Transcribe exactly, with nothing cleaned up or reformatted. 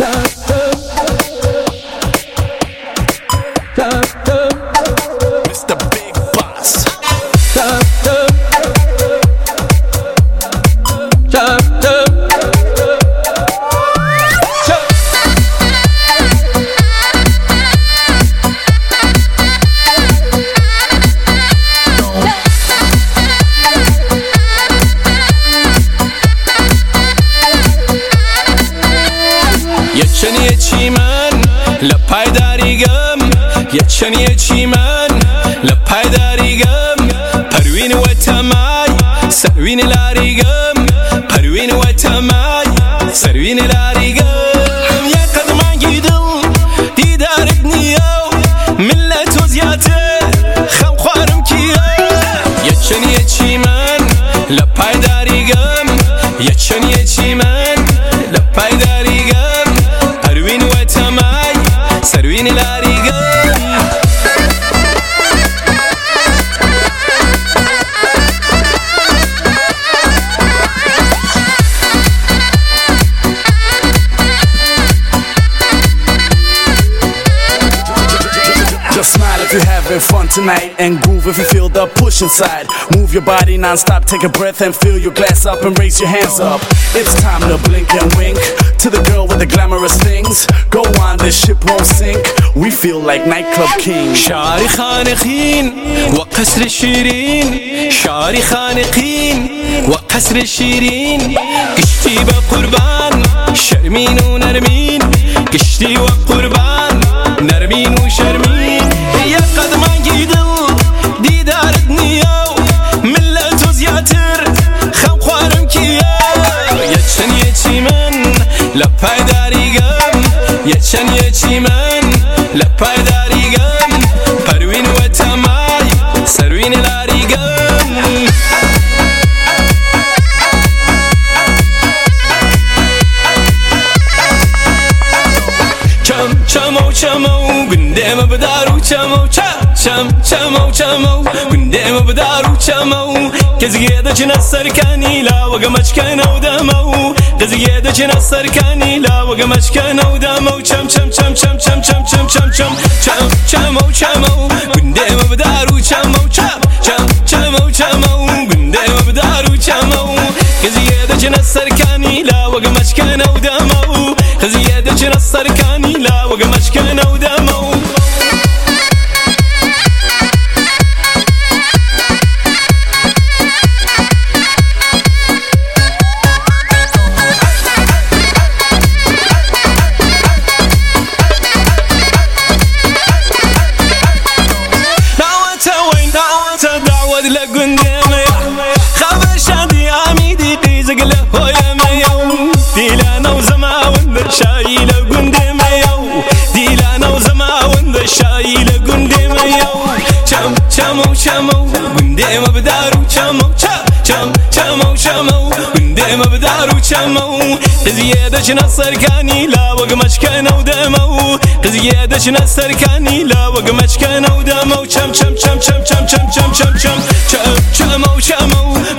یه چی من لپای داریگم یه چی من لپای داریگم پروین و تمای سروین لاریگم پروین و تمای سروین لاریگم یا قدمان گیدم دیدارت نیو ملت و زیاده خم خوارم کیا یه چی من لپای داریگم یه چی من لپای داریگم سروین لاریگم Just smile if you're having fun tonight, and groove if you feel the push inside. Move your body non-stop, take a breath and fill your glass up and raise your hands up. It's time to blink and wink to the girl with the glamorous things. Go on, this ship won't sink. We feel like nightclub kings. شعري خانقين وقصر الشيرين شعري خانقين وقصر الشيرين قشتي بقربان شرمين ونرمين قشتي وقربان نرمين وشرمين يا قدمان جيدل ديدارت نيو ملت وزياتر خم خوارم كيا يتشن يتشي من لپای داریگم یچن یچی من لپای داریگم پروین و تمای سروین لاریگم چم چمو چمو گندم بدارو چمو چم چم چمو چمو گندم بدارو چمو كزيادة جنا سركاني لا وقمش كان ودمو كزيادة جنا سركاني لا وقمش كان ودمو چم چم چم چم چم چم چم چم چم چم چمو چمو گندم بدارو چمو چم چم چمو چمو گندم بدارو چمو كزيادة جنا سركاني لا وقمش كان ودمو كزيادة جنا سركاني لا وقمش كان ودمو لقندمي خبر شادي عميدي قيزق له ويميو ديلانا وزما وند شاي لقندمي ديلانا وزما وند شاي لقندمي چم چمو چمو قندم بدارو چمو چم چمو چمو قندم بدارو چمو قزيادة جنا سركاني لا وقمش كان ودمو قزيادة جنا سركاني لا وقمش كان ودمو چم چم چم چم چم چم چم چم چم چمو چمو